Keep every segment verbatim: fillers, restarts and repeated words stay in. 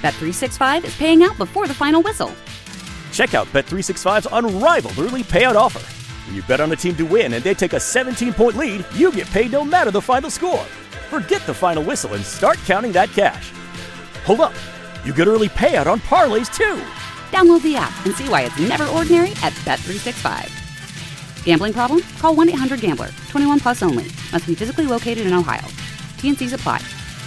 Bet three sixty-five is paying out before the final whistle. Check out Bet three sixty-five's unrivaled early payout offer. When you bet on a team to win and they take a seventeen-point lead, you get paid no matter the final score. Forget the final whistle and start counting that cash. Hold up. You get early payout on parlays, too. Download the app and see why it's never ordinary at Bet three sixty-five. Gambling problem? Call one eight hundred gambler. twenty-one plus only. Must be physically located in Ohio. T N Cs apply.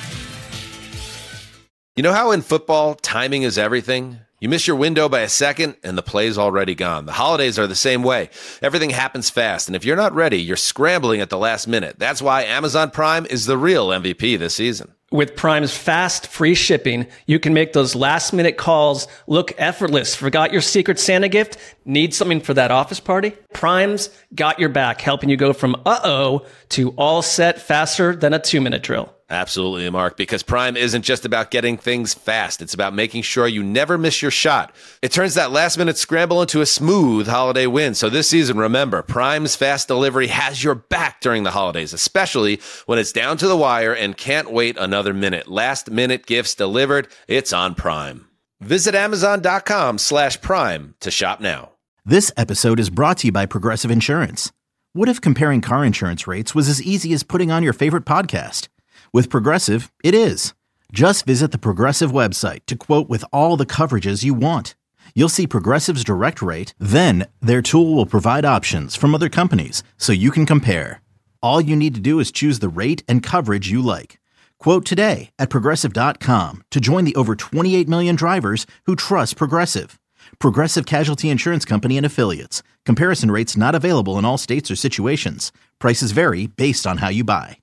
You know how in football, timing is everything? You miss your window by a second, and the play's already gone. The holidays are the same way. Everything happens fast, and if you're not ready, you're scrambling at the last minute. That's why Amazon Prime is the real M V P this season. With Prime's fast, free shipping, you can make those last-minute calls look effortless. Forgot your Secret Santa gift? Need something for that office party? Prime's got your back, helping you go from uh-oh to all set faster than a two-minute drill. Absolutely, Mark, because Prime isn't just about getting things fast. It's about making sure you never miss your shot. It turns that last-minute scramble into a smooth holiday win. So this season, remember, Prime's fast delivery has your back during the holidays, especially when it's down to the wire and can't wait another minute. Last-minute gifts delivered, it's on Prime. Visit Amazon.com slash Prime to shop now. This episode is brought to you by Progressive Insurance. What if comparing car insurance rates was as easy as putting on your favorite podcast? With Progressive, it is. Just visit the Progressive website to quote with all the coverages you want. You'll see Progressive's direct rate, then their tool will provide options from other companies so you can compare. All you need to do is choose the rate and coverage you like. Quote today at Progressive dot com to join the over twenty-eight million drivers who trust Progressive. Progressive Casualty Insurance Company and Affiliates. Comparison rates not available in all states or situations. Prices vary based on how you buy.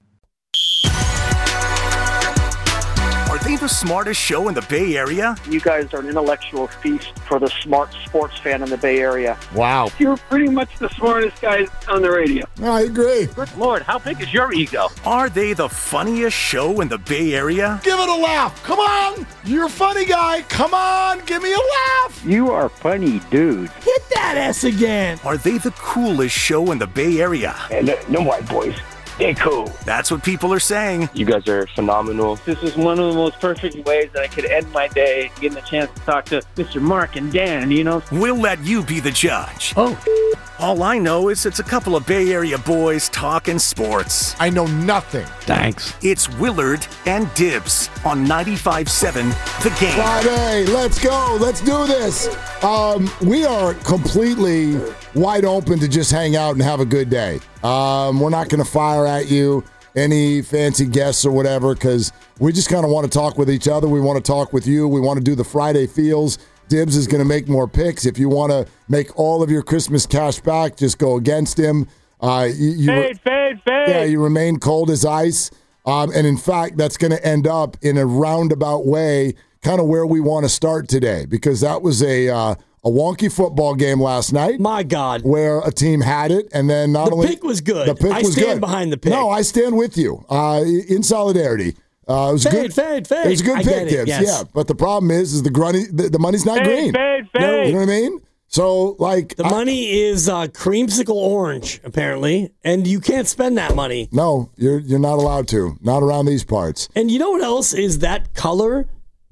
Are they the smartest show in the Bay Area? You guys are an intellectual feast for the smart sports fan in the Bay Area. Wow. You're pretty much the smartest guys on the radio. I agree. Good Lord, how big is your ego? Are they the funniest show in the Bay Area? Give it a laugh. Come on. You're a funny guy. Come on. Give me a laugh. You are funny, dude. Hit that S again. Are they the coolest show in the Bay Area? And uh, no white boys. They're cool. That's what people are saying. You guys are phenomenal. This is one of the most perfect ways that I could end my day, getting the chance to talk to Mister Mark and Dan, you know? We'll let you be the judge. Oh. All I know is it's a couple of Bay Area boys talking sports. I know nothing. Thanks. It's Willard and Dibs on ninety-five seven The Game. Friday, let's go. Let's do this. Um, we are completely wide open to just hang out and have a good day. Um, we're not going to fire at you any fancy guests or whatever because we just kind of want to talk with each other. We want to talk with you. We want to do the Friday feels. Dibs is going to make more picks. If you want to make all of your Christmas cash back, just go against him. Uh, you, you fade, fade, fade. Yeah, you remain cold as ice. Um, and in fact, that's going to end up in a roundabout way, kind of where we want to start today, because that was a uh, a wonky football game last night. My God, where a team had it, and then not the only the pick was good. The pick I was stand good. behind the pick. No, I stand with you uh, in solidarity. Uh, it was fade, good. Fade, fade, It was a good I pick, Dibs. Yes. Yeah, but the problem is, is the grunny, the, the money's not fade, green. Fade, fade. No, you know what I mean? So, like, the I, money is uh, creamsicle orange, apparently, and you can't spend that money. No, you're you're not allowed to. Not around these parts. And you know what else is that color?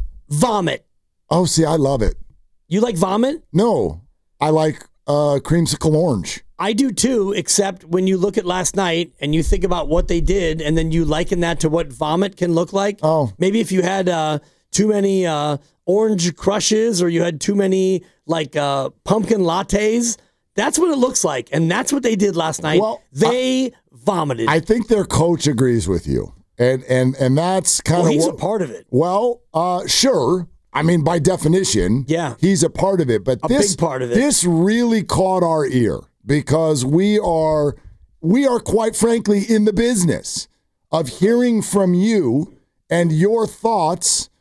Vomit. Oh, see, I love it. You like vomit? No, I like uh, creamsicle orange. I do too, except when you look at last night and you think about what they did, and then you liken that to what vomit can look like. Oh, maybe if you had uh, too many uh, orange crushes, or you had too many like uh, pumpkin lattes. That's what it looks like, and that's what they did last night. Well, they I, vomited. I think their coach agrees with you, and and and that's kind of well, he's what, a part of it. Well, uh, sure. I mean, by definition, yeah, he's a part of it. But a this big part of it. This really caught our ear because we are we are quite frankly in the business of hearing from you and your thoughts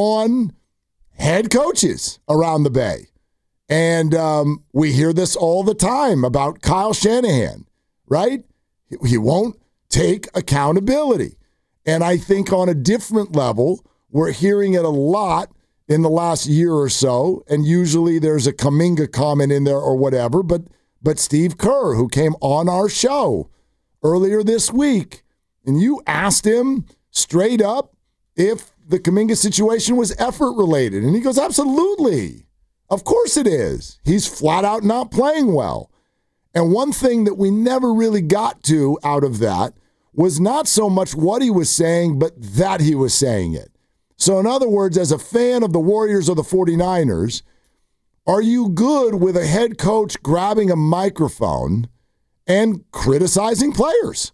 on head coaches around the Bay. And um, we hear this all the time about Kyle Shanahan, right? He won't take accountability. And I think on a different level, we're hearing it a lot in the last year or so. And usually there's a Kuminga comment in there or whatever. But but Steve Kerr, who came on our show earlier this week, and you asked him straight up if the Kuminga situation was effort related. And he goes, absolutely. Of course it is. He's flat out not playing well. And one thing that we never really got to out of that was not so much what he was saying, but that he was saying it. So in other words, as a fan of the Warriors or the 49ers, are you good with a head coach grabbing a microphone and criticizing players?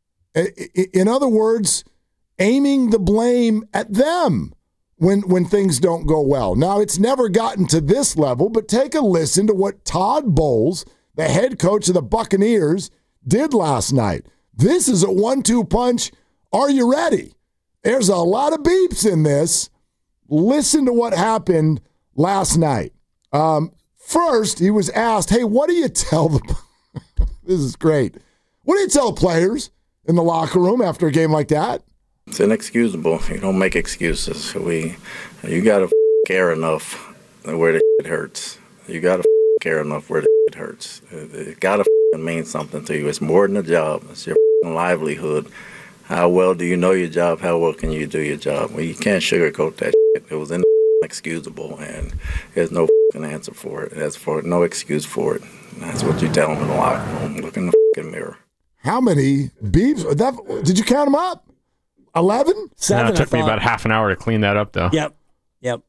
In other words, aiming the blame at them when, when things don't go well. Now, it's never gotten to this level, but take a listen to what Todd Bowles, the head coach of the Buccaneers, did last night. This is a one two punch. Are you ready? There's a lot of beeps in this. Listen to what happened last night. Um, first, he was asked, hey, what do you tell the – this is great. What do you tell players in the locker room after a game like that? It's inexcusable. You don't make excuses. We, You got to care enough where the shit hurts. You got to care enough where the shit hurts. It got to mean something to you. It's more than a job. It's your livelihood. How well do you know your job? How well can you do your job? Well, you can't sugarcoat that shit. It was inexcusable, and there's no answer for it. There's for no excuse for it. And that's what you tell them in the locker room. Look in the mirror. How many beeps? That, did you count them up? eleven? Seven. No, it took me about half an hour to clean that up, though. Yep. Yep.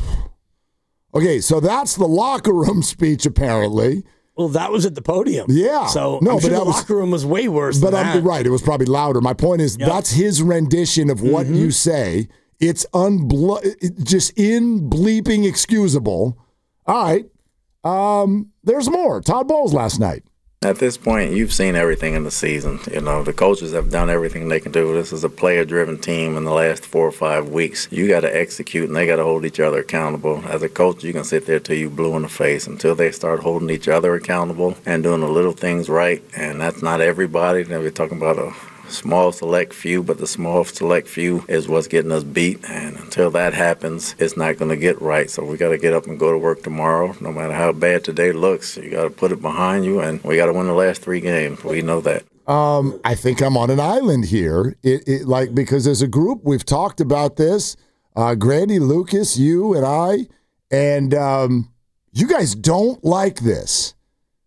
Okay, so that's the locker room speech, apparently. Well, that was at the podium. Yeah. So no, I'm but sure that the was, locker room was way worse But than I'm that. right. It was probably louder. My point is Yep. that's his rendition of what Mm-hmm. you say. It's unble- just in bleeping excusable. All right. Um, there's more. Todd Bowles last night. At this point, you've seen everything in the season. You know, the coaches have done everything they can do. This is a player-driven team in the last four or five weeks. You got to execute, and they got to hold each other accountable. As a coach, you can sit there till you blue in the face until they start holding each other accountable and doing the little things right. And that's not everybody. Now we're talking about a small select few, but the small select few is what's getting us beat. And until that happens, it's not going to get right. So we got to get up and go to work tomorrow. No matter how bad today looks, you got to put it behind you, and we got to win the last three games. We know that. Um, I think I'm on an island here. It, it like because as a group, we've talked about this. Uh, Grandy, Lucas, you, and I, and um, you guys don't like this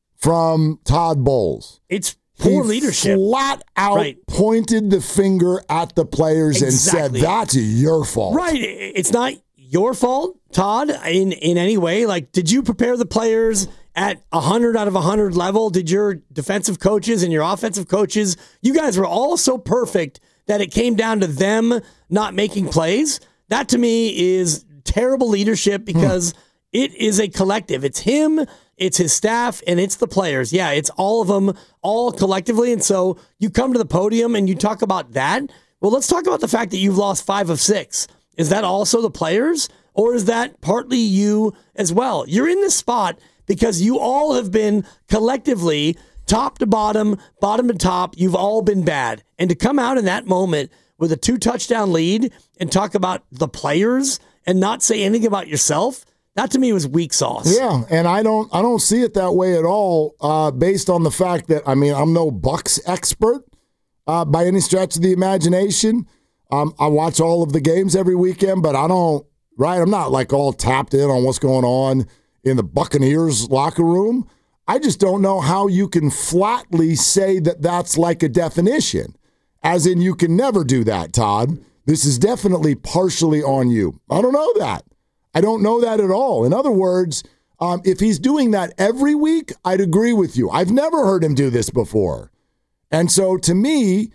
from Todd Bowles. It's poor he leadership. Flat out right. pointed the finger at the players exactly. and said, that's your fault. Right. It's not your fault, Todd, in, in any way. Like, did you prepare the players at one hundred out of one hundred level? Did your defensive coaches and your offensive coaches, you guys were all so perfect that it came down to them not making plays? That, to me, is terrible leadership because hmm. it is a collective. It's him, it's his staff, and it's the players. Yeah, it's all of them, all collectively. And so you come to the podium and you talk about that. Well, let's talk about the fact that you've lost five of six. Is that also the players, or is that partly you as well? You're in this spot because you all have been collectively, top to bottom, bottom to top, you've all been bad. And to come out in that moment with a two-touchdown lead and talk about the players and not say anything about yourself, that to me was weak sauce. Yeah, and I don't I don't see it that way at all, uh, based on the fact that, I mean, I'm no Bucs expert uh, by any stretch of the imagination. Um, I watch all of the games every weekend, but I don't, right, I'm not like all tapped in on what's going on in the Buccaneers locker room. I just don't know how you can flatly say that that's like a definition, as in you can never do that, Todd. This is definitely partially on you. I don't know that. I don't know that at all. In other words, um, if he's doing that every week, I'd agree with you. I've never heard him do this before. And so to me,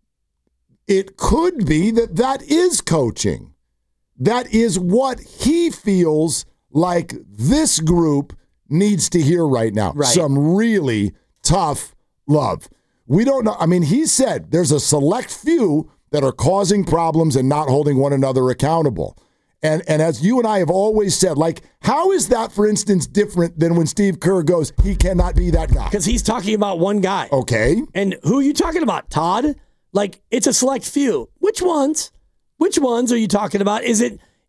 it could be that that is coaching. That is what he feels like this group needs to hear right now. Right. Some really tough love. We don't know. I mean, he said there's a select few that are causing problems and not holding one another accountable. And and as you and I have always said, like, how is that, for instance, different than when Steve Kerr goes, he cannot be that guy? Because he's talking about one guy. Okay. And who are you talking about, Todd? Like, it's a select few. Which ones? Which ones are you talking about? Is it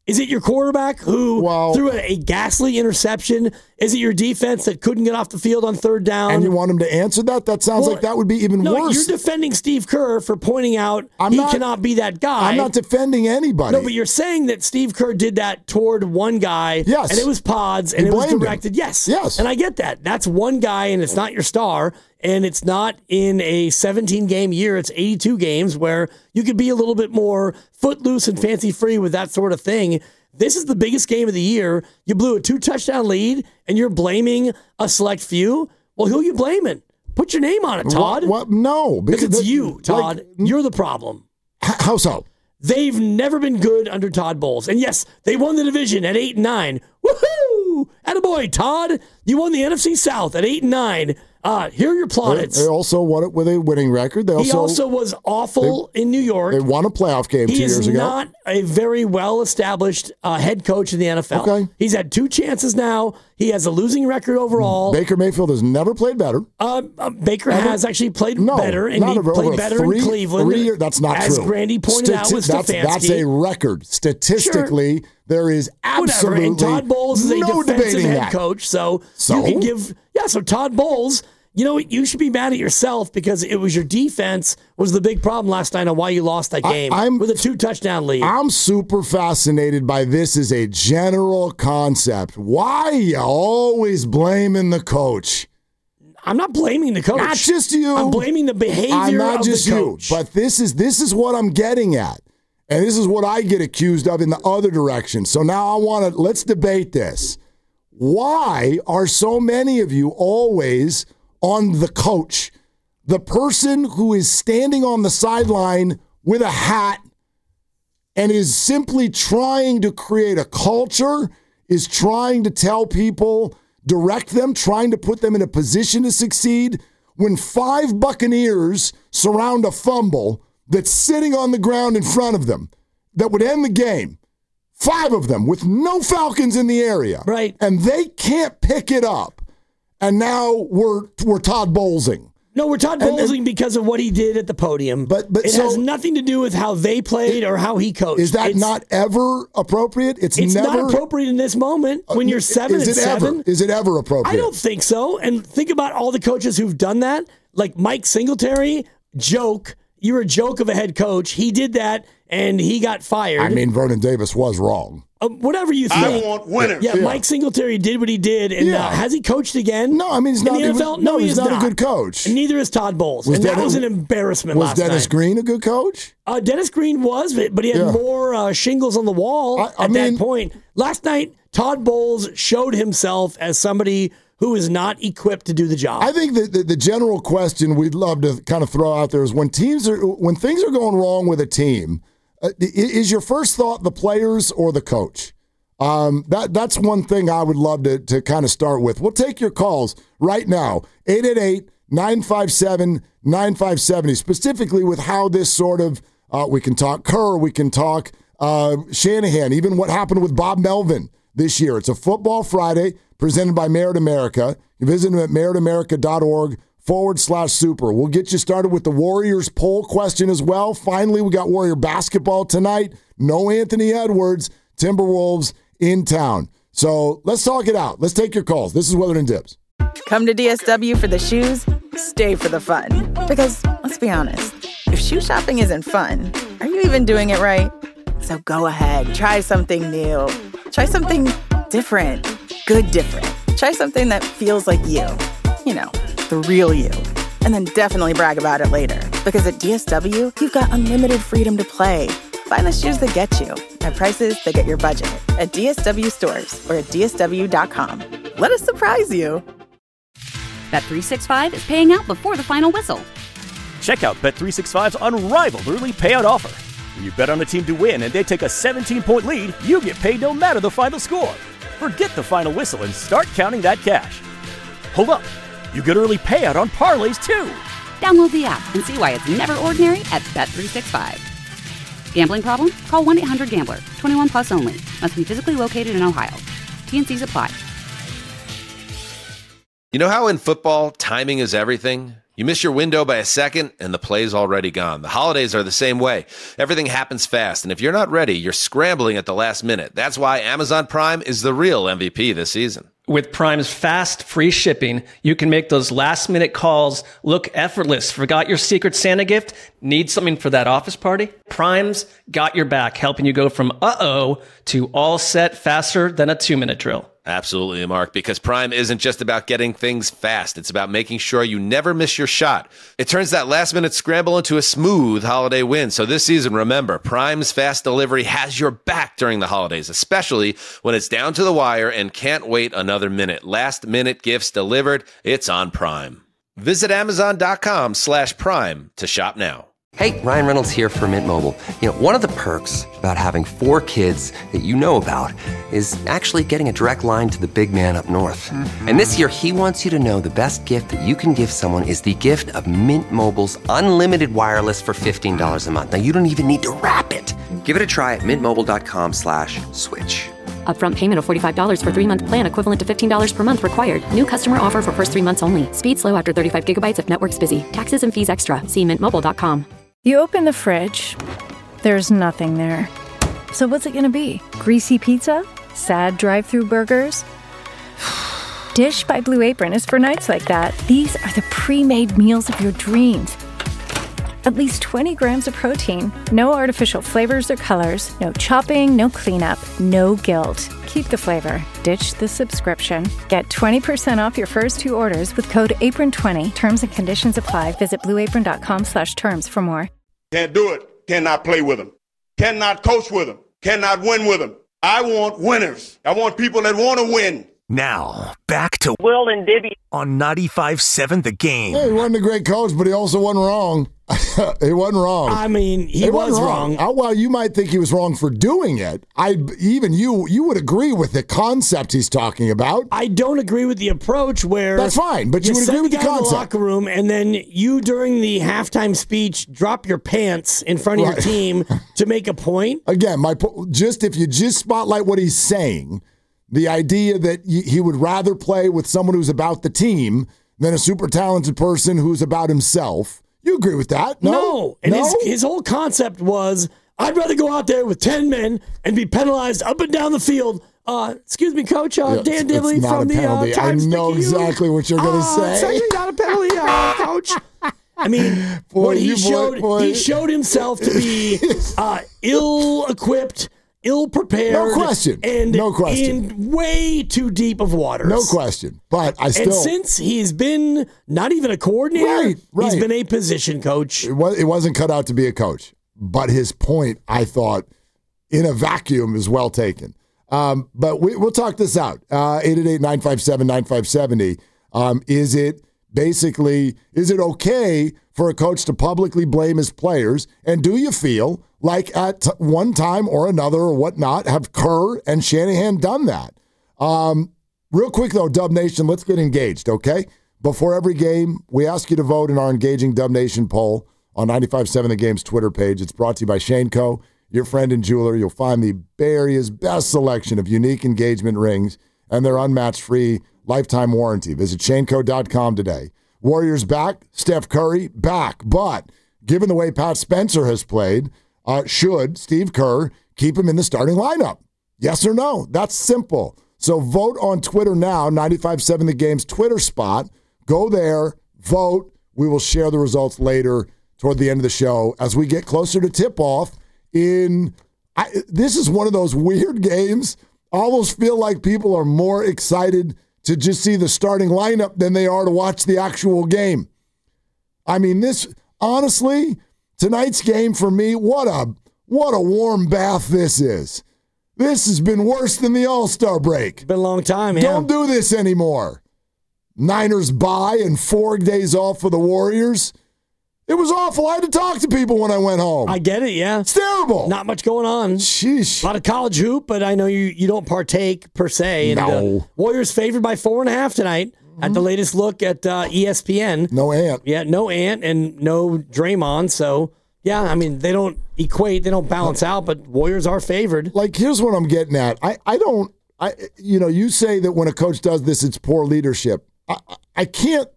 Is it your quarterback who well, threw a, a ghastly interception? Is it your defense that couldn't get off the field on third down? And you want him to answer that? That sounds well, like that would be even no, worse. You're defending Steve Kerr for pointing out I'm he not, cannot be that guy. I'm not defending anybody. No, but you're saying that Steve Kerr did that toward one guy. Yes. And it was Pods, and he it was directed. Him. Yes. Yes. And I get that. That's one guy, and it's not your star. And it's not in a seventeen-game year. It's eighty-two games where you could be a little bit more footloose and fancy-free with that sort of thing. This is the biggest game of the year. You blew a two-touchdown lead, and you're blaming a select few? Well, who are you blaming? Put your name on it, Todd. What? what? No. Because it's the, you, Todd. Like, you're the problem. How so? They've never been good under Todd Bowles. And yes, they won the division at eight and nine. Woohoo! Attaboy, Todd. You won the N F C South at eight and nine. Uh, here are your plaudits. They, they also won it with a winning record. They also, he also was awful they, in New York. They won a playoff game he two years ago. He is not a very well-established uh, head coach in the N F L. Okay. He's had two chances now. He has a losing record overall. Baker Mayfield has never played better. Uh, uh, Baker Ever? has actually played no, better, and he over, played over better three, in Cleveland. Three year, that's not as true. As Grandy pointed Stati- out with that's, Stefanski. That's a record. Statistically, sure. there is absolutely Whatever. And Todd Bowles is a no defensive head that. coach, so, so you can give – yeah, so Todd Bowles – you know what? You should be mad at yourself because it was your defense was the big problem last night on why you lost that game I, I'm, with a two-touchdown lead. I'm super fascinated by this as a general concept. Why are you always blaming the coach? I'm not blaming the coach. Not just you. I'm blaming the behavior I'm not of just the coach. You, but this is this is what I'm getting at. And this is what I get accused of in the other direction. So now I want to, let's debate this. Why are so many of you always on the coach, the person who is standing on the sideline with a hat and is simply trying to create a culture, is trying to tell people, direct them, trying to put them in a position to succeed, when five Buccaneers surround a fumble that's sitting on the ground in front of them that would end the game? Five of them with no Falcons in the area. Right. And they can't pick it up. And now we're we're Todd Bowlesing. No, we're Todd Bowlesing because of what he did at the podium. But but it so, has nothing to do with how they played it, or how he coached. Is that it's, not ever appropriate? It's, it's never not appropriate in this moment when you're seven is and it seven. Ever? Is it ever appropriate? I don't think so. And think about all the coaches who've done that, like Mike Singletary. Joke. You're a joke of a head coach. He did that, and he got fired. I mean, Vernon Davis was wrong. Uh, whatever you think. I want winners. Yeah, yeah, Mike Singletary did what he did, and yeah. uh, has he coached again? No, I mean, he's not. In the N F L? Was, no, no, he he's is not, not a good coach. And neither is Todd Bowles. Was and Dennis, that was an embarrassment was last Dennis night. Green a good coach? Uh, Dennis Green was, but he had yeah. more uh, shingles on the wall I, I at mean, that point. Last night, Todd Bowles showed himself as somebody who is not equipped to do the job. I think that the, the general question we'd love to kind of throw out there is when teams are when things are going wrong with a team, uh, is your first thought the players or the coach? Um, that that's one thing I would love to to kind of start with. We'll take your calls right now, eight eight eight, nine five seven, nine five seven zero, specifically with how this sort of, uh, we can talk Kerr, we can talk uh, Shanahan, even what happened with Bob Melvin this year. It's a Football Friday presented by Merit America. You visit them at meritamerica.org forward slash super. We'll get you started with the Warriors poll question as well. Finally, we got Warrior basketball tonight. No Anthony Edwards, Timberwolves in town. So let's talk it out. Let's take your calls. This is Weather and Dibs. Come to D S W for the shoes, stay for the fun. Because, let's be honest, if shoe shopping isn't fun, are you even doing it right? So go ahead, try something new. Try something different. Good different. Try something that feels like you. You know, the real you. And then definitely brag about it later. Because at D S W, you've got unlimited freedom to play. Find the shoes that get you at prices that get your budget at D S W stores or at D S W dot com. Let us surprise you. Bet three sixty-five is paying out before the final whistle. Check out Bet three sixty-five's unrivaled early payout offer. When you bet on a team to win and they take a seventeen-point lead, you get paid no matter the final score. Forget the final whistle and start counting that cash. Hold up. You get early payout on parlays, too. Download the app and see why it's never ordinary at Bet three sixty-five. Gambling problem? Call one eight hundred gambler. twenty-one plus only. Must be physically located in Ohio. T N Cs apply. You know how in football, timing is everything? You miss your window by a second, and the play's already gone. The holidays are the same way. Everything happens fast, and if you're not ready, you're scrambling at the last minute. That's why Amazon Prime is the real M V P this season. With Prime's fast, free shipping, you can make those last-minute calls look effortless. Forgot your Secret Santa gift? Need something for that office party? Prime's got your back, helping you go from uh-oh to all set faster than a two-minute drill. Absolutely, Mark, because Prime isn't just about getting things fast. It's about making sure you never miss your shot. It turns that last-minute scramble into a smooth holiday win. So this season, remember, Prime's fast delivery has your back during the holidays, especially when it's down to the wire and can't wait another minute. Last-minute gifts delivered. It's on Prime. Visit Amazon.com slash Prime to shop now. Hey, Ryan Reynolds here for Mint Mobile. You know, one of the perks about having four kids that you know about is actually getting a direct line to the big man up north. Mm-hmm. And this year, he wants you to know the best gift that you can give someone is the gift of Mint Mobile's unlimited wireless for fifteen dollars a month. Now, you don't even need to wrap it. Give it a try at mintmobile.com slash switch. Upfront payment of forty-five dollars for three-month plan equivalent to fifteen dollars per month required. New customer offer for first three months only. Speed slow after thirty-five gigabytes if network's busy. Taxes and fees extra. See mint mobile dot com. You open the fridge, there's nothing there. So what's it gonna be? Greasy pizza? Sad drive-through burgers? Dish by Blue Apron is for nights like that. These are the pre-made meals of your dreams. At least twenty grams of protein, no artificial flavors or colors, no chopping, no cleanup, no guilt. Keep the flavor. Ditch the subscription. Get twenty percent off your first two orders with code apron twenty. Terms and conditions apply. Visit blueapron.com slash terms for more. Can't do it. Cannot play with them. Cannot coach with them. Cannot win with them. I want winners. I want people that want to win. Now, back to Will and Dibby on ninety-five point seven The Game. Hey, he wasn't a great coach, but he also wasn't wrong. He wasn't wrong. I mean, he, he was wrong. wrong. Oh, well, you might think he was wrong for doing it. I even you you would agree with the concept he's talking about. I don't agree with the approach where that's fine, but you, you would agree with the concept. In the locker room, and then you during the halftime speech drop your pants in front of right. your team to make a point. Again, my just if you just spotlight what he's saying. The idea that he would rather play with someone who's about the team than a super talented person who's about himself. You agree with that? No. No. And no? His, his whole concept was, I'd rather go out there with ten men and be penalized up and down the field. Uh, excuse me, Coach. Uh, yeah, Dan Dibley from the uh, Times. I know exactly what you're going to uh, say. It's actually not a penalty, uh, Coach. I mean, boy, what he showed, boy, boy. he showed himself to be uh, ill-equipped, ill-prepared. No question. And no question. in way too deep of waters. No question. But I still. And since he's been not even a coordinator, right, right. he's been a position coach. It, was, it wasn't cut out to be a coach. But his point, I thought, in a vacuum is well taken. Um, but we, we'll talk this out. Uh, eight eight eight, nine five seven, nine five seven zero. Um, is it basically, is it okay for a coach to publicly blame his players? And do you feel like at t- one time or another or whatnot, have Kerr and Shanahan done that? Um, real quick, though, Dub Nation, let's get engaged, okay? Before every game, we ask you to vote in our Engaging Dub Nation poll on ninety-five point seven The Game's Twitter page. It's brought to you by Shane Co., your friend and jeweler. You'll find the Bay Area's best selection of unique engagement rings and their unmatched free lifetime warranty. Visit shane co dot com today. Warriors back, Steph Curry back, but given the way Pat Spencer has played, uh, should Steve Kerr keep him in the starting lineup? Yes or no? That's simple. So vote on Twitter now, ninety-five point seven The Game's Twitter spot. Go there, vote. We will share the results later toward the end of the show as we get closer to tip-off. In I, this is one of those weird games. I almost feel like people are more excited to just see the starting lineup than they are to watch the actual game. I mean, this honestly, tonight's game for me, what a what a warm bath this is. This has been worse than the All-Star break. Been a long time, yeah. Don't do this anymore. Niners bye and four days off for the Warriors. It was awful. I had to talk to people when I went home. I get it, yeah. It's terrible. Not much going on. Sheesh. A lot of college hoop, but I know you, you don't partake per se. And, no. Uh, Warriors favored by four and a half tonight mm-hmm. at the latest look at uh, E S P N. No Ant. Yeah, no Ant and no Draymond. So, yeah, I mean, they don't equate. They don't balance out, but Warriors are favored. Like, here's what I'm getting at. I, I don't, I you know, you say that when a coach does this, it's poor leadership. I, I can't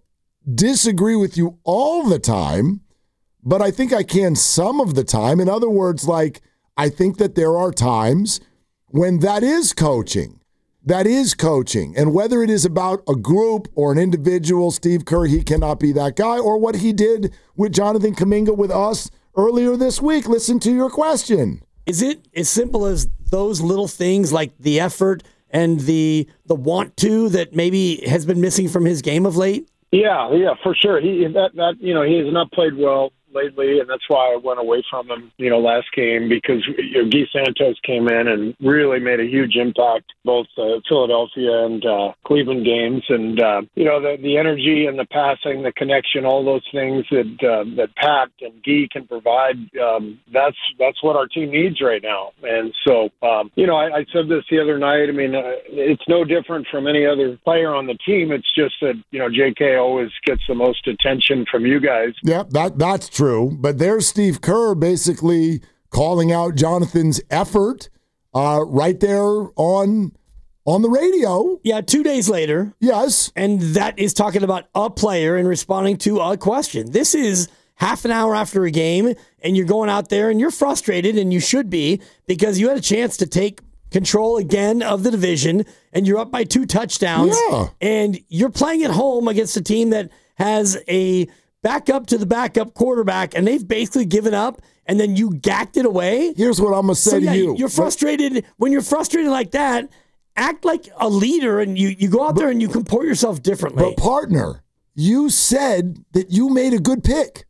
disagree with you all the time, but I think I can some of the time. In other words, like, I think that there are times when that is coaching. That is coaching. And whether it is about a group or an individual, Steve Kerr, he cannot be that guy, or what he did with Jonathan Kuminga with us earlier this week. Listen to your question. Is it as simple as those little things like the effort and the the want to that maybe has been missing from his game of late? Yeah, yeah, for sure. He that that you know he has not played well lately, and that's why I went away from him, you know, last game, because you know, Guy Santos came in and really made a huge impact, both uh, Philadelphia and uh, Cleveland games, and uh, you know the the energy and the passing, the connection, all those things that uh, that Pat and Guy can provide. Um, that's that's what our team needs right now, and so um, you know I, I said this the other night. I mean, uh, it's no different from any other player on the team. It's just that you know J K always gets the most attention from you guys. Yeah, that that's true. But there's Steve Kerr basically calling out Jonathan's effort uh, right there on on the radio. Yeah, two days later. Yes. And that is talking about a player and responding to a question. This is half an hour after a game, and you're going out there and you're frustrated, and you should be, because you had a chance to take control again of the division, and you're up by two touchdowns. Yeah. And you're playing at home against a team that has a backup to the backup quarterback, and they've basically given up, and then you gacked it away. Here's what I'm going to say so, to yeah, you. You're frustrated. When you're frustrated like that, act like a leader, and you, you go out but, there and you comport yourself differently. But, partner, you said that you made a good pick.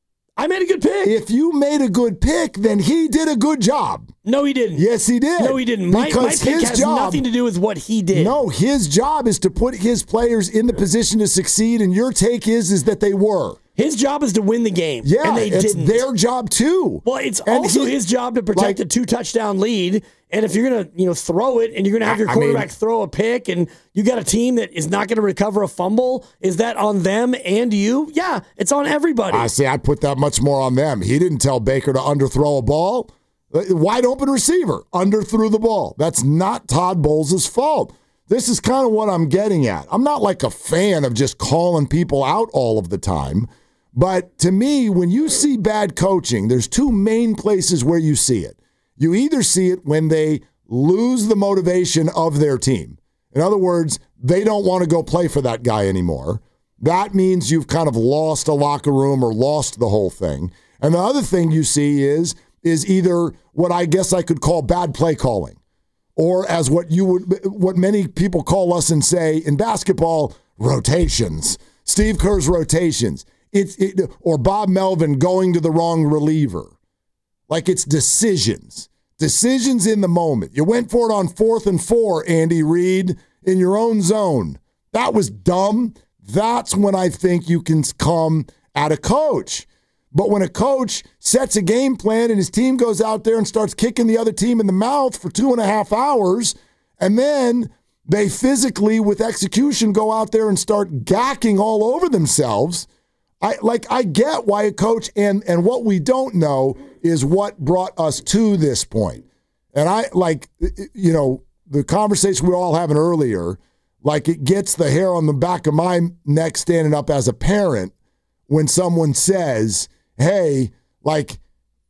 I made a good pick. If you made a good pick, then he did a good job. No, he didn't. Yes, he did. No, he didn't. My, my pick his has job, nothing to do with what he did. No, his job is to put his players in the position to succeed, and your take is, is that they were. His job is to win the game. Yeah, and they it's didn't. their job too. Well, it's and also he, his job to protect like, a two-touchdown lead. And if you're going to, you know, throw it, and you're going to have your quarterback I mean, throw a pick, and you got a team that is not going to recover a fumble, is that on them and you? Yeah, it's on everybody. I see. I put that much more on them. He didn't tell Baker to underthrow a ball. Wide open receiver, underthrew the ball. That's not Todd Bowles' fault. This is kind of what I'm getting at. I'm not like a fan of just calling people out all of the time. But to me, when you see bad coaching, there's two main places where you see it. You either see it when they lose the motivation of their team. In other words, they don't want to go play for that guy anymore. That means you've kind of lost a locker room or lost the whole thing. And the other thing you see is, is either what I guess I could call bad play calling, or as what you would, what many people call us and say in basketball, rotations. Steve Kerr's rotations. It's it, or Bob Melvin going to the wrong reliever. Like, it's decisions. Decisions in the moment. You went for it on fourth and four, Andy Reid, in your own zone. That was dumb. That's when I think you can come at a coach. But when a coach sets a game plan and his team goes out there and starts kicking the other team in the mouth for two and a half hours, and then they physically, with execution, go out there and start gacking all over themselves, I like I get why a coach, and and what we don't know is what brought us to this point. And I like, you know, the conversation we were all having earlier, like, it gets the hair on the back of my neck standing up as a parent when someone says, hey, like,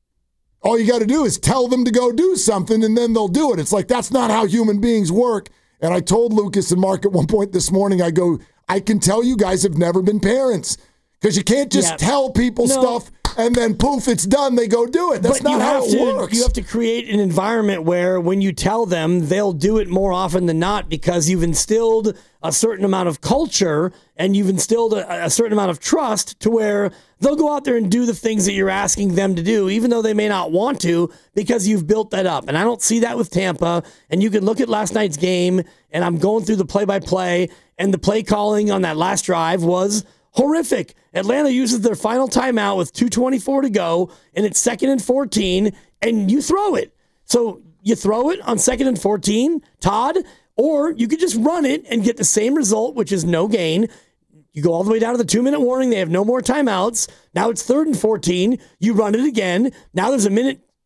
all you got to do is tell them to go do something and then they'll do it. It's like, that's not how human beings work. And I told Lucas and Mark at one point this morning, I go, I can tell you guys have never been parents. Because you can't just yeah. tell people no. stuff and then poof, it's done. They go do it. That's but not how it to, works. You have to create an environment where when you tell them, they'll do it more often than not, because you've instilled a certain amount of culture and you've instilled a, a certain amount of trust to where they'll go out there and do the things that you're asking them to do, even though they may not want to, because you've built that up. And I don't see that with Tampa. And you can look at last night's game, and I'm going through the play-by-play, and the play calling on that last drive was horrific. Atlanta uses their final timeout with two twenty-four to go, and it's second and fourteen, and you throw it. So you throw it on second and fourteen, Todd, or you could just run it and get the same result, which is no gain. You go all the way down to the two-minute warning. They have no more timeouts. Now it's third and fourteen. You run it again. Now there's a minute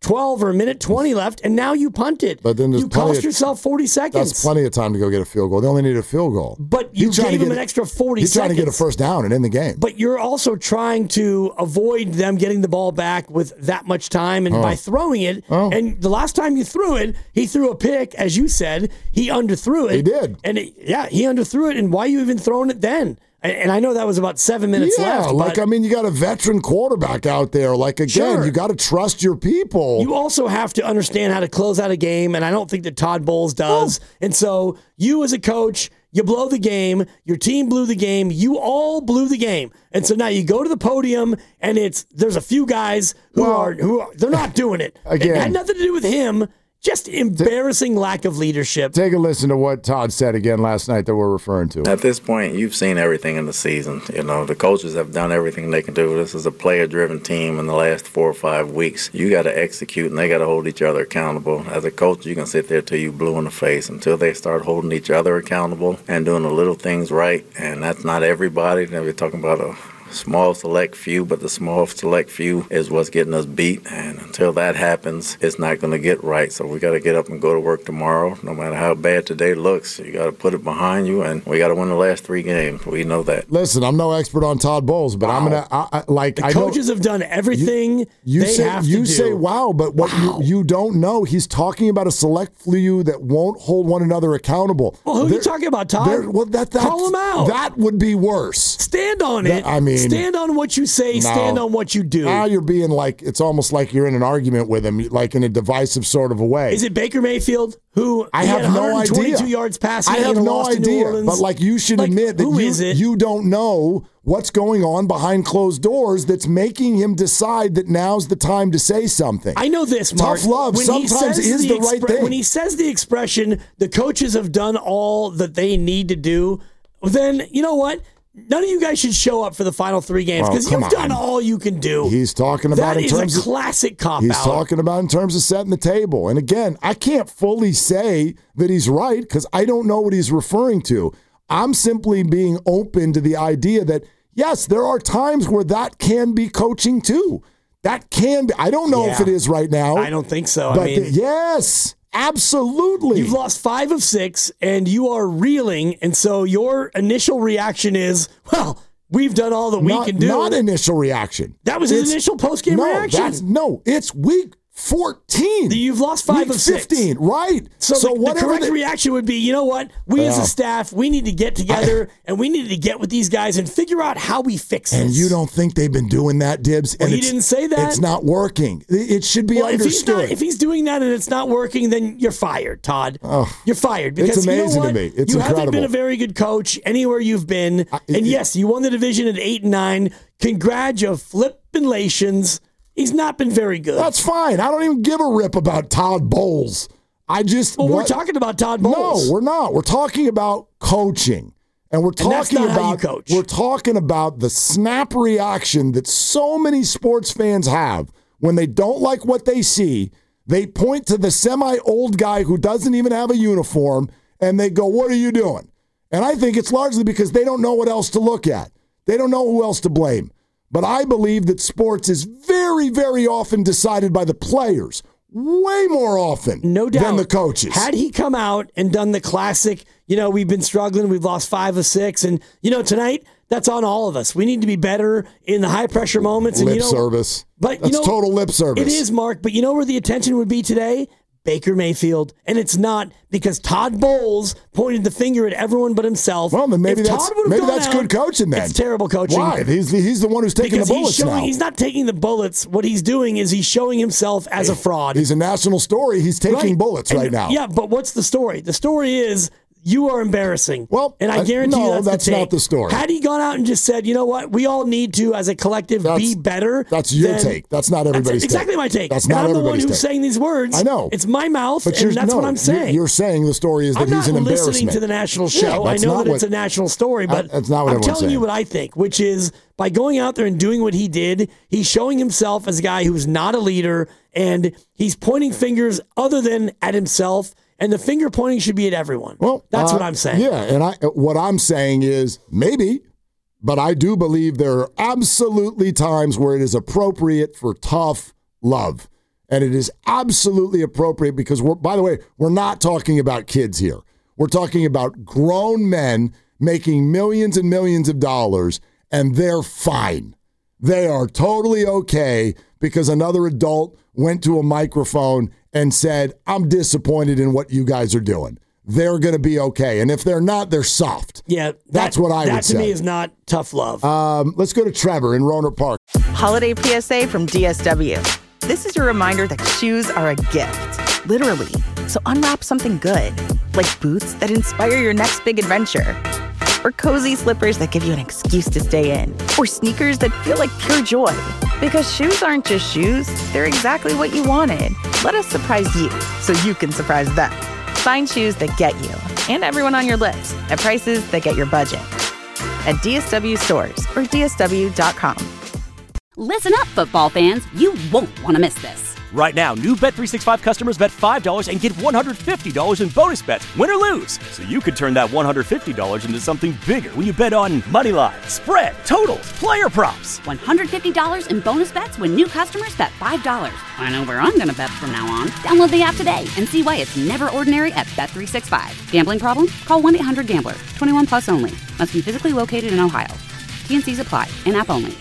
twelve or a minute twenty left, and now you punt it. But then there's you plenty cost of- yourself forty seconds. That's plenty of time to go get a field goal. They only need a field goal. But you He's trying gave to him get an a- extra forty He's seconds. trying to get a first down and end the game. But you're also trying to avoid them getting the ball back with that much time, and Oh. by throwing it. Oh. And the last time you threw it, he threw a pick, as you said. He underthrew it. He did. And it, yeah, he underthrew it. And why you even throwing it then? And, and I know that was about seven minutes yeah, left. like, but I mean, you got a veteran quarterback out there. Like, again, Sure. you got to trust your people. You also have to understand how to close out a game, and I don't think that Todd Bowles does. And so you as a coach, you blow the game, your team blew the game, you all blew the game. And so now you go to the podium, and it's there's a few guys who Well, are who are, they're not doing it. Again. It had nothing to do with him. Just embarrassing lack of leadership. Take a listen to what Todd said again last night that we're referring to. At this point, you've seen everything in the season. You know, the coaches have done everything they can do. This is a player-driven team in the last four or five weeks. You got to execute, and they got to hold each other accountable. As a coach, you can sit there till you blue in the face until they start holding each other accountable and doing the little things right. And that's not everybody. Now we're talking about a small select few, but the small select few is what's getting us beat. And until that happens, it's not going to get right. So we got to get up and go to work tomorrow. No matter how bad today looks, you got to put it behind you, and we got to win the last three games. We know that. Listen, I'm no expert on Todd Bowles, but I'm gonna I, I, like. The I coaches know, have done everything you, you they say have to you do. say wow, but what Wow. you you don't know, he's talking about a select few that won't hold one another accountable. Well, who are They're- you talking about, Todd? they're- Well, that that's, Call him out. That would be worse. Stand on it. That- I mean, stand on what you say. No. Stand on what you do. Now you're being like, it's almost like you're in an argument with him, like in a divisive sort of a way. Is it Baker Mayfield who I he have had no one hundred twenty-two idea. yards passing I have and a no loss to New idea. Orleans? But like, you should Like, admit that who you, is it? you don't know what's going on behind closed doors that's making him decide that now's the time to say something. I know this, Mark. Tough love When he sometimes says is the, right expre- thing. When he says the expression, the coaches have done all that they need to do, then you know what? None of you guys should show up for the final three games Oh, because come you've done on. all you can do. He's talking about That in is terms a of classic cop He's out. talking about in terms of setting the table. And again, I can't fully say that he's right because I don't know what he's referring to. I'm simply being open to the idea that, yes, there are times where that can be coaching too. That can be. I don't know if Yeah. it is right now. I don't think so. But I mean, the- yes, absolutely. You've lost five of six, and you are reeling, and so your initial reaction is, well, we've done all that we not, can do. Not initial reaction. That was his It's- initial post-game no, reaction. That's, no, it's week fourteen. You've lost five week of six. fifteen, right. So, So the, the whatever correct the- reaction would be, you know what? We as Yeah. a staff, we need to get together and we need to get with these guys and figure out how we fix this. And you don't think they've been doing that, Dibs? Well, and he it's- didn't say that. It's not working. It it should be well, if he's, understood. not, if he's doing that and it's not working, then you're fired, Todd. Oh, you're fired. it's Because you know amazing to what? me. It's you haven't been incredible. a very good coach anywhere you've been. and yes, you won the division at eight and nine. Congratulations. He's not been very good. That's fine. I don't even give a rip about Todd Bowles. I just well, we're what- talking about Todd Bowles. No, we're not. We're talking about coaching. And we're And that's talking not how you about coach. we're talking about the snap reaction that so many sports fans have when they don't like what they see. They point to the semi-old guy who doesn't even have a uniform and they go, "What are you doing?" And I think it's largely because they don't know what else to look at. They don't know who else to blame. But I believe that sports is very, very often decided by the players, way more often no doubt. than the coaches. Had he come out and done the classic, you know, we've been struggling, we've lost five of six, and, you know, tonight, that's on all of us. We need to be better in the high-pressure moments. And, lip you know, service. But, That's you know, total lip service. It is, Mark, but you know where the attention would be today? Baker Mayfield. And it's not because Todd Bowles pointed the finger at everyone but himself. Well, then maybe If that's Todd would've maybe gone that's out, good coaching then. It's terrible coaching. Why? He's he's the one who's taking because the bullets he's showing, now. He's not taking the bullets. What he's doing is he's showing himself as a fraud. He's a national story. He's taking Right. bullets And- right now. Yeah, but what's the story? The story is you are embarrassing. Well, and I I- guarantee no, you that's, that's the take. not the story. Had he gone out and just said, you know what, we all need to, as a collective, be better. That's your then- take. That's not everybody's That's exactly take. my take. That's And not I'm the one everybody's who's take. saying these words. I know. It's my mouth, But and you're, that's no, what I'm you're- saying. You're saying the story is that I'm he's not an listening embarrassment. to the national Yeah, show. I that's know not that it's what- a national story, but that's not what I'm everyone's telling you saying. what I think, which is by going out there and doing what he did, he's showing himself as a guy who's not a leader, and he's pointing fingers other than at himself. And the finger pointing should be at everyone. Well, that's Uh, what I'm saying. Yeah, and I what I'm saying is maybe, but I do believe there are absolutely times where it is appropriate for tough love. And it is absolutely appropriate because, we're, by the way, we're not talking about kids here. We're talking about grown men making millions and millions of dollars, and they're fine. They are totally okay because another adult went to a microphone and said, I'm disappointed in what you guys are doing. They're going to be okay. And if they're not, they're soft. Yeah. That, That's what I that would say. That to me is not tough love. Um, let's go to Trevor in Rohnert Park. Holiday P S A from D S W. This is your reminder that shoes are a gift, literally. So unwrap something good, like boots that inspire your next big adventure, or cozy slippers that give you an excuse to stay in, or sneakers that feel like pure joy. Because shoes aren't just shoes, they're exactly what you wanted. Let us surprise you so you can surprise them. Find shoes that get you and everyone on your list at prices that get your budget at D S W stores or D S W dot com. Listen up, football fans. You won't want to miss this. Right now, new Bet three sixty-five customers bet five dollars and get one hundred fifty dollars in bonus bets, win or lose. So you could turn that one hundred fifty dollars into something bigger when you bet on money line, spread, totals, player props. one hundred fifty dollars in bonus bets when new customers bet five dollars. I know where I'm going to bet from now on. Download the app today and see why it's never ordinary at Bet three sixty-five. Gambling problem? Call one eight hundred gambler. twenty-one plus only. Must be physically located in Ohio. T N Cs apply. In-app only.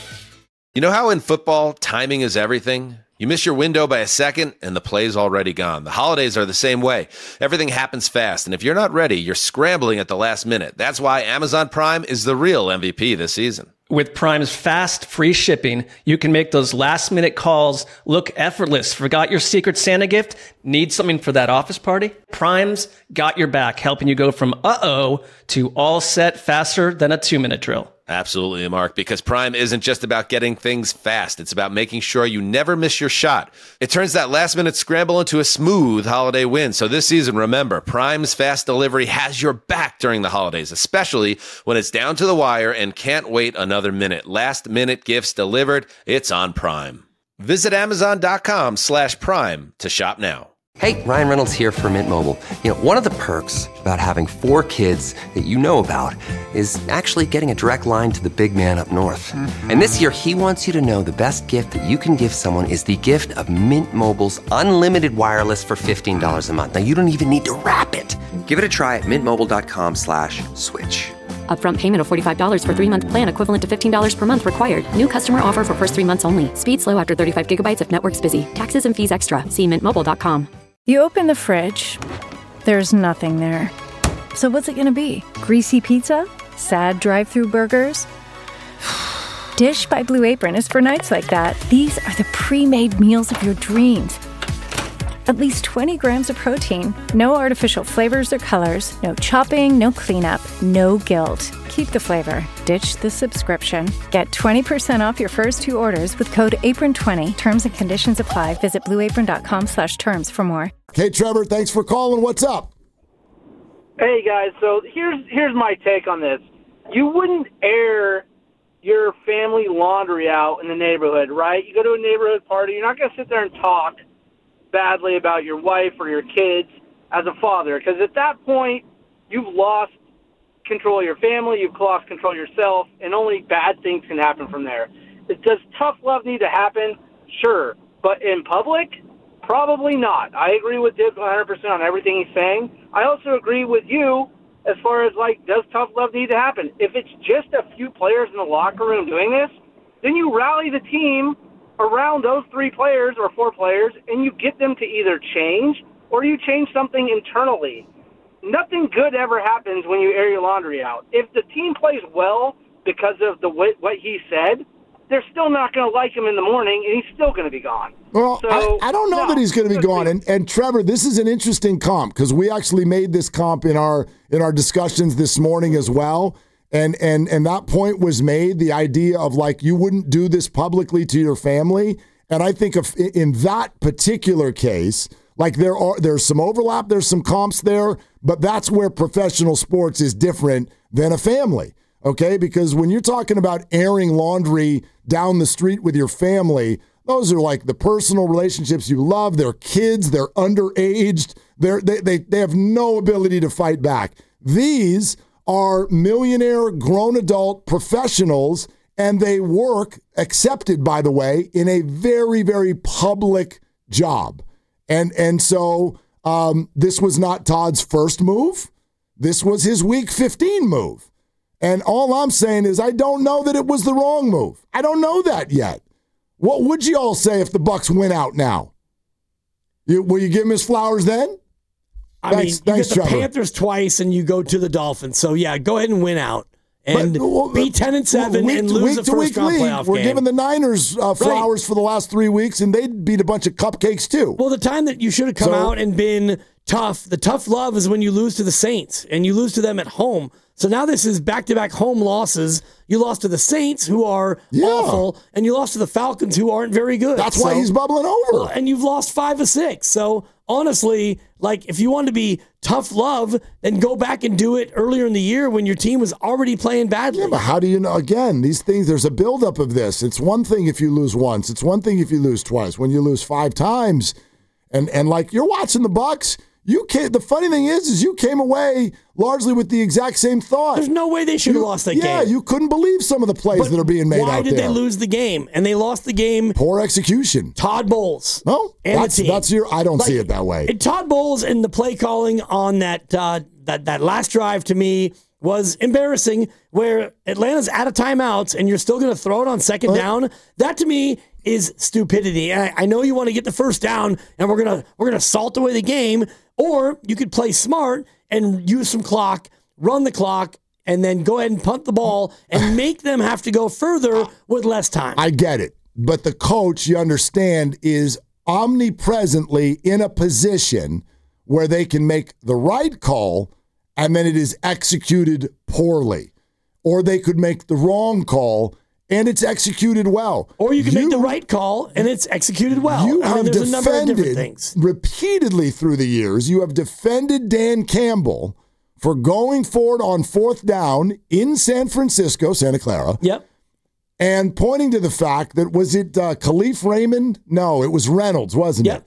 You know how in football, timing is everything? You miss your window by a second, and the play's already gone. The holidays are the same way. Everything happens fast, and if you're not ready, you're scrambling at the last minute. That's why Amazon Prime is the real M V P this season. With Prime's fast, free shipping, you can make those last-minute calls look effortless. Forgot your Secret Santa gift? Need something for that office party? Prime's got your back, helping you go from uh-oh to all set faster than a two-minute drill. Absolutely, Mark, because Prime isn't just about getting things fast. It's about making sure you never miss your shot. It turns that last-minute scramble into a smooth holiday win. So this season, remember, Prime's fast delivery has your back during the holidays, especially when it's down to the wire and can't wait another minute. Last-minute gifts delivered. It's on Prime. Visit Amazon.com slash Prime to shop now. Hey, Ryan Reynolds here for Mint Mobile. You know, one of the perks about having four kids that you know about is actually getting a direct line to the big man up north. Mm-hmm. And this year, he wants you to know the best gift that you can give someone is the gift of Mint Mobile's unlimited wireless for fifteen dollars a month. Now, you don't even need to wrap it. Give it a try at mintmobile.com slash switch. Upfront payment of forty-five dollars for three-month plan equivalent to fifteen dollars per month required. New customer offer for first three months only. Speed slow after thirty-five gigabytes if network's busy. Taxes and fees extra. See mint mobile dot com. You open the fridge, there's nothing there. So what's it gonna be? Greasy pizza? Sad drive-through burgers? Dish by Blue Apron is for nights like that. These are the pre-made meals of your dreams. At least twenty grams of protein, no artificial flavors or colors, no chopping, no cleanup, no guilt. Keep the flavor. Ditch the subscription. Get twenty percent off your first two orders with code apron twenty. Terms and conditions apply. Visit blueapron.com slash terms for more. Hey, Trevor, thanks for calling. What's up? Hey, guys. So here's here's my take on this. You wouldn't air your family laundry out in the neighborhood, right? You go to a neighborhood party. You're not going to sit there and talk badly about your wife or your kids as a father, because at that point, you've lost control of your family, you've lost control of yourself, and only bad things can happen from there. Does tough love need to happen? Sure. But in public? Probably not. I agree with Dick one hundred percent on everything he's saying. I also agree with you as far as, like, does tough love need to happen? If it's just a few players in the locker room doing this, then you rally the team around those three players or four players, and you get them to either change or you change something internally. Nothing good ever happens when you air your laundry out. If the team plays well because of the what he said, they're still not going to like him in the morning, and he's still going to be gone. Well, so, I, I don't know no, that he's going to be gone. And, and Trevor, this is an interesting comp because we actually made this comp in our in our discussions this morning as well. And and and that point was made, the idea of, like, you wouldn't do this publicly to your family. And I think if, in that particular case, like, there are there's some overlap, there's some comps there, but that's where professional sports is different than a family, okay? Because when you're talking about airing laundry down the street with your family, those are like the personal relationships you love. They're kids, they're underaged, they're, they, they, they have no ability to fight back. These are millionaire grown adult professionals, and they work, accepted by the way, in a very, very public job. And and so um, this was not Todd's first move. This was his week fifteen move. And all I'm saying is I don't know that it was the wrong move. I don't know that yet. What would you all say if the Bucks win out now? You, will you give him his flowers then? I thanks, mean, you thanks, get the Trevor. Panthers twice and you go to the Dolphins. So, yeah, go ahead and win out. And but, well, be ten and seven week, and lose the first round playoff We're game. giving the Niners uh, flowers right. for the last three weeks, and they beat a bunch of cupcakes too. Well, the time that you should have come so, out and been tough, the tough love is when you lose to the Saints, and you lose to them at home. So now this is back-to-back home losses. You lost to the Saints, who are yeah. awful, and you lost to the Falcons, who aren't very good. That's so, why he's bubbling over. And you've lost five of six. So honestly, like if you want to be tough love, then go back and do it earlier in the year when your team was already playing badly. Yeah, but how do you know? Again, these things, there's a buildup of this. It's one thing if you lose once. It's one thing if you lose twice. When you lose five times, and and like you're watching the Bucks, you came, the funny thing is, is you came away largely with the exact same thought. There's no way they should have you, lost that yeah, game. Yeah, you couldn't believe some of the plays but that are being made out there. Why did they lose the game? And they lost the game. Poor execution. Todd Bowles. No, and that's, the team. that's your. I don't like, see it that way. And Todd Bowles and the play calling on that uh, that that last drive to me was embarrassing. Where Atlanta's out of timeouts and you're still going to throw it on second uh, down. That to me is stupidity. And I, I know you want to get the first down, and we're gonna we're gonna salt away the game. Or you could play smart and use some clock, run the clock, and then go ahead and punt the ball and make them have to go further with less time. I get it. But the coach, you understand, is omnipresently in a position where they can make the right call and then it is executed poorly. Or they could make the wrong call and it's executed well. Or you can you, make the right call and it's executed well. You I have mean, there's defended a number of different things. Repeatedly through the years, you have defended Dan Campbell for going forward on fourth down in San Francisco, Santa Clara. Yep. And pointing to the fact that, was it uh, Khalif Raymond? No, it was Reynolds, wasn't yep. it?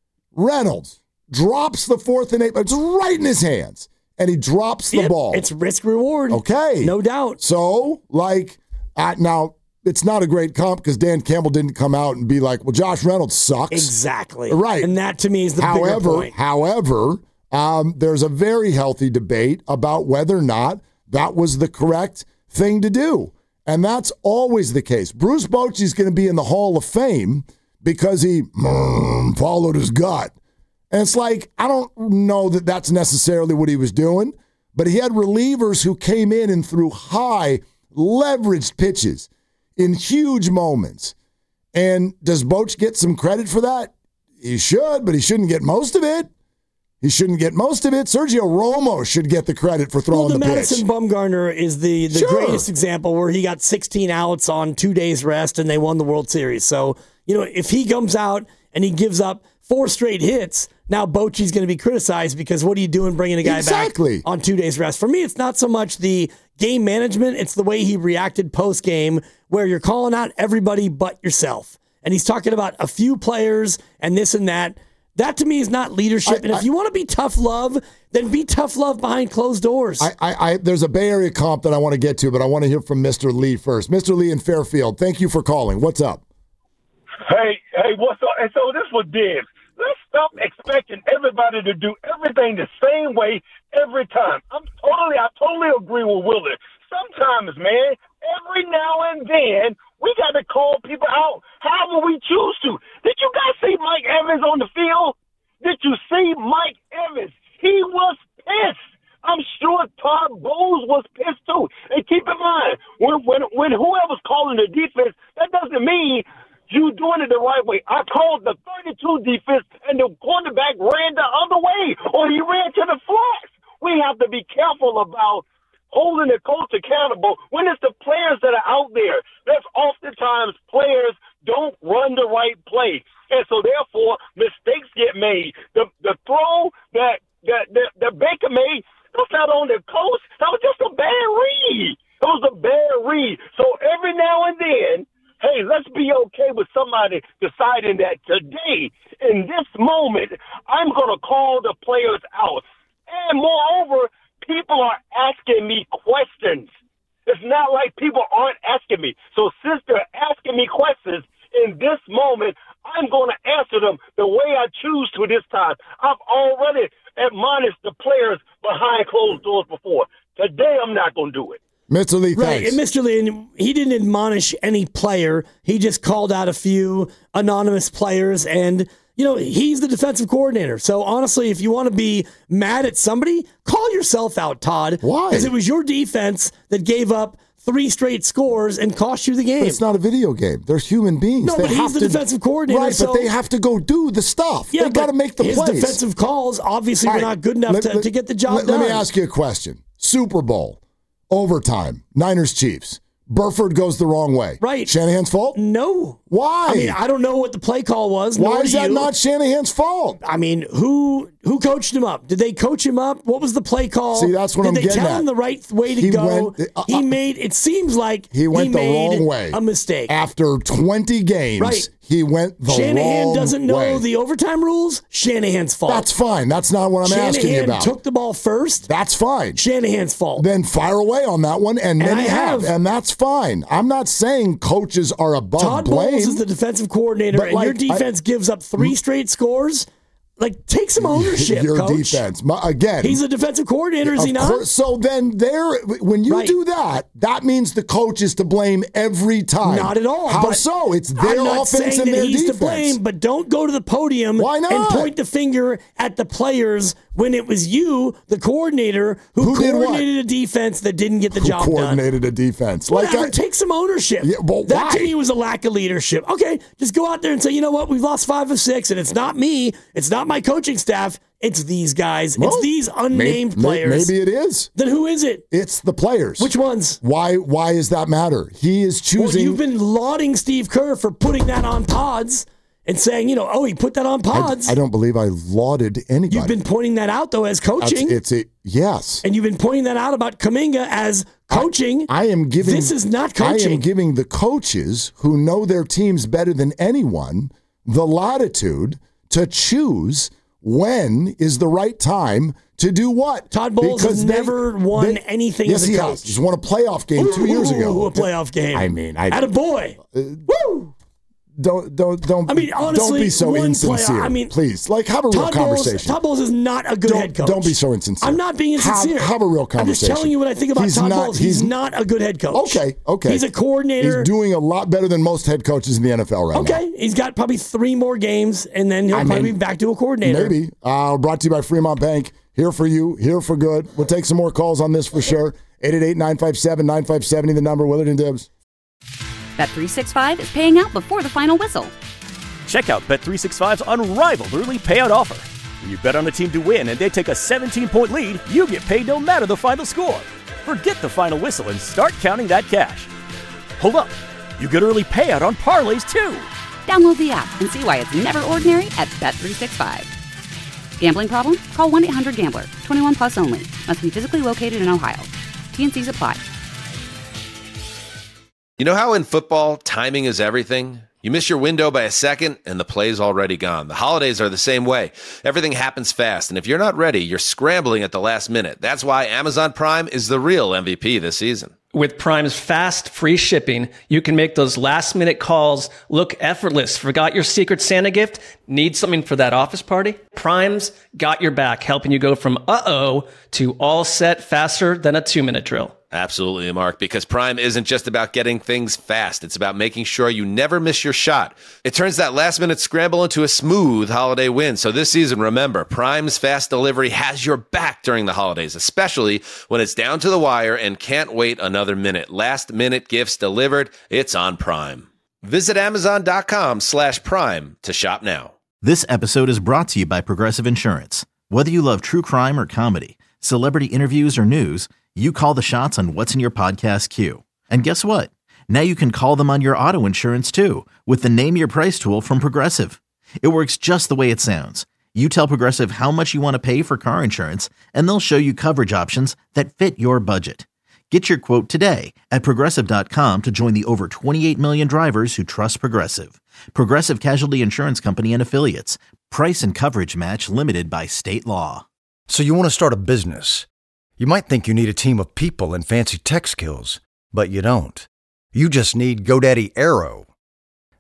Reynolds drops the fourth and eight, but it's right in his hands. And he drops the yep. ball. It's risk reward. Okay. No doubt. So, like... Uh, now, it's not a great comp because Dan Campbell didn't come out and be like, well, Josh Reynolds sucks. Exactly. Right. And that, to me, is the however, bigger point. However, um, there's a very healthy debate about whether or not that was the correct thing to do. And that's always the case. Bruce Bochy's going to be in the Hall of Fame because he mm, followed his gut. And it's like, I don't know that that's necessarily what he was doing, but he had relievers who came in and threw high leveraged pitches in huge moments. And does Boch get some credit for that? He should, but he shouldn't get most of it. He shouldn't get most of it. Sergio Romo should get the credit for throwing well, the, the pitch. Madison Bumgarner is the, the sure. greatest example where he got sixteen outs on two days rest and they won the World Series. So, you know, if he comes out and he gives up four straight hits, now Bochy's going to be criticized because what are you doing bringing a guy exactly. back on two days rest? For me, it's not so much the game management, it's the way he reacted post-game where you're calling out everybody but yourself. And he's talking about a few players and this and that. That to me is not leadership. I, and if I, you want to be tough love, then be tough love behind closed doors. I, I, I, there's a Bay Area comp that I want to get to, but I want to hear from Mister Lee first. Mister Lee in Fairfield, thank you for calling. What's up? Hey, hey, what's up? And so this was Dibs. Let's stop expecting everybody to do everything the same way every time. I'm totally, I totally agree with Willard. Sometimes, man, every now and then, we got to call people out however we choose to. Did you guys see Mike Evans on the field? Did you see Mike Evans? He was pissed. I'm sure Todd Bowles was pissed too. And keep in mind, when when when whoever's calling the defense, that doesn't mean you doing it the right way. I called the thirty-two defense, and the cornerback ran the other way, or he ran to the flats. We have to be careful about holding the coach accountable when it's the players that are out there. That's oftentimes players don't run the right play, and so therefore mistakes get made. The the throw that that that, that Baker made, that's not on the coach. That was just a bad read. It was a bad read. So every now and then, hey, let's be okay with somebody deciding that today, in this moment, I'm going to call the players out. And moreover, people are asking me questions. It's not like people aren't asking me. So since they're asking me questions, in this moment, I'm going to answer them the way I choose to this time. I've already admonished the players behind closed doors before. Today, I'm not going to do it. Mister Lee, right, thanks. and Mister Lee, he didn't admonish any player. He just called out a few anonymous players, and, you know, he's the defensive coordinator. So, honestly, if you want to be mad at somebody, call yourself out, Todd. Why? Because it was your defense that gave up three straight scores and cost you the game. But it's not a video game. They're human beings. No, they but he's have the to, defensive coordinator. Right, so, but they have to go do the stuff. Yeah, they got to make the his plays. His defensive calls obviously were right, not good enough let, to, let, to get the job let, done. Let me ask you a question. Super Bowl, overtime, Niners Chiefs. Burford goes the wrong way. Right. Shanahan's fault? No. Why? I mean, I don't know what the play call was. Why nor is do that you. not Shanahan's fault? I mean, who who coached him up? Did they coach him up? What was the play call? See, that's what Did I'm they getting tell at. him the right way to He go? went- uh, he uh, made, it seems like He went he the made wrong way. a mistake. After twenty games, Right. he went the Shanahan wrong doesn't know way. the overtime rules. Shanahan's fault. That's fine. That's not what I'm Shanahan asking you about. took the ball first. That's fine. Shanahan's fault. Then fire away on that one, and, And then I you have. have. and that's fine. I'm not saying coaches are above Todd blame. Bowles is the defensive coordinator, But, and your like, defense gives up three straight scores. Like, take some ownership, Your coach. defense, My- again. He's a defensive coordinator, is he Of not? course- so then there, when you Right. do that, that means the coach is to blame every time. Not at all. How but so? It's their I'm not offense saying and that their he's defense. to blame, but don't go to the podium Why not? and point the finger at the players when it was you, the coordinator, who, Who did what? coordinated a defense that didn't get the Who job done. coordinated a defense? Whatever, I- take some ownership. Yeah, well, that why? to me was a lack of leadership. Okay, just go out there and say, you know what, we've lost five of six, and it's not me, it's not my coaching staff, it's these guys, Well, it's these unnamed may- players. Maybe it is. Then who is it? It's the players. Which ones? Why? Why does that matter? He is Well, choosing. you've been lauding Steve Kerr for putting that on pods and saying, you know, oh, he put that on I, pods. I don't believe I lauded anybody. You've been pointing that out, though, as coaching. It's, it's a yes. And you've been pointing that out about Kuminga as coaching. I am giving. This is not coaching. I am giving the coaches who know their teams better than anyone the latitude to choose when is the right time to do what. Todd Bowles has they- never won they- anything yes, as a he coach. has. He's won a playoff game two years ago. Ooh, a playoff game. I mean, I At a boy. Woo! don't don't don't. I mean, honestly, don't be so one insincere. player- I mean, please, like have a real Todd Bowles, conversation. Todd Bowles is not a good don't, head coach. Don't be so insincere. I'm not being insincere. Have, have a real I'm conversation. just telling you what I think about He's Todd not- Bowles. He's, not a good head coach. Okay, okay. He's a coordinator. He's doing a lot better than most head coaches in the N F L right now. Okay, he's got probably three more games, and then he'll I probably mean, be back to a coordinator. Maybe. Uh, brought to you by Fremont Bank. Here for you, here for good. We'll take some more calls on this for sure. eight eight eight, nine five seven, nine five seven zero, the number. Willard and Dibs. Bet three sixty-five is paying out before the final whistle. Check out Bet three sixty-five's unrivaled early payout offer. When you bet on a team to win and they take a seventeen-point lead, you get paid no matter the final score. Forget the final whistle and start counting that cash. Hold up. You get early payout on parlays too. Download the app and see why it's never ordinary at Bet three sixty-five. Gambling problem? Call one eight hundred gambler. twenty-one plus only. Must be physically located in Ohio. T N Cs apply. You know how in football, timing is everything? You miss your window by a second, and the play's already gone. The holidays are the same way. Everything happens fast, and if you're not ready, you're scrambling at the last minute. That's why Amazon Prime is the real M V P this season. With Prime's fast, free shipping, you can make those last-minute calls look effortless. Forgot your Secret Santa gift? Need something for that office party? Prime's got your back, helping you go from uh-oh to all set faster than a two-minute drill. Absolutely, Mark, because Prime isn't just about getting things fast. It's about making sure you never miss your shot. It turns that last-minute scramble into a smooth holiday win. So this season, remember, Prime's fast delivery has your back during the holidays, especially when it's down to the wire and can't wait another minute. Last-minute gifts delivered. It's on Prime. Visit Amazon.com slash Prime to shop now. This episode is brought to you by Progressive Insurance. Whether you love true crime or comedy, celebrity interviews or news, you call the shots on what's in your podcast queue. And guess what? Now you can call them on your auto insurance too with the Name Your Price tool from Progressive. It works just the way it sounds. You tell Progressive how much you want to pay for car insurance, and they'll show you coverage options that fit your budget. Get your quote today at Progressive dot com to join the over twenty-eight million drivers who trust Progressive. Progressive Casualty Insurance Company and Affiliates. Price and coverage match limited by state law. So you want to start a business. You might think you need a team of people and fancy tech skills, but you don't. You just need GoDaddy Aero.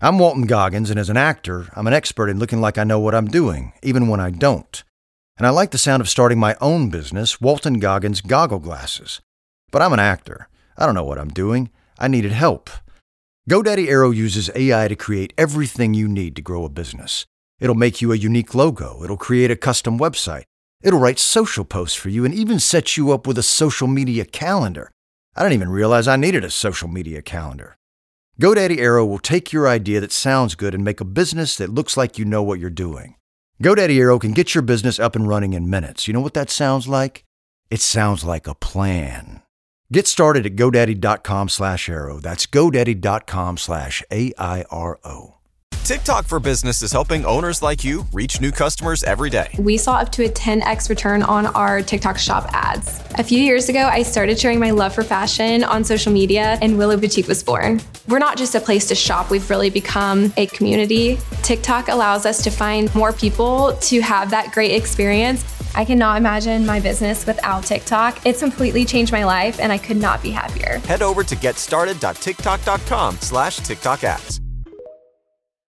I'm Walton Goggins, and as an actor, I'm an expert in looking like I know what I'm doing, even when I don't. And I like the sound of starting my own business, Walton Goggins Goggle Glasses. But I'm an actor. I don't know what I'm doing. I needed help. GoDaddy Aero uses A I to create everything you need to grow a business. It'll make you a unique logo. It'll create a custom website. It'll write social posts for you and even set you up with a social media calendar. I didn't even realize I needed a social media calendar. GoDaddy Aero will take your idea that sounds good and make a business that looks like you know what you're doing. GoDaddy Aero can get your business up and running in minutes. You know what that sounds like? It sounds like a plan. Get started at GoDaddy.com slash Aero. That's GoDaddy.com slash A I R O. TikTok for Business is helping owners like you reach new customers every day. We saw up to a ten x return on our TikTok shop ads. A few years ago, I started sharing my love for fashion on social media, and Willow Boutique was born. We're not just a place to shop, we've really become a community. TikTok allows us to find more people to have that great experience. I cannot imagine my business without TikTok. It's completely changed my life, and I could not be happier. Head over to getstarted.tiktok.com slash TikTok ads.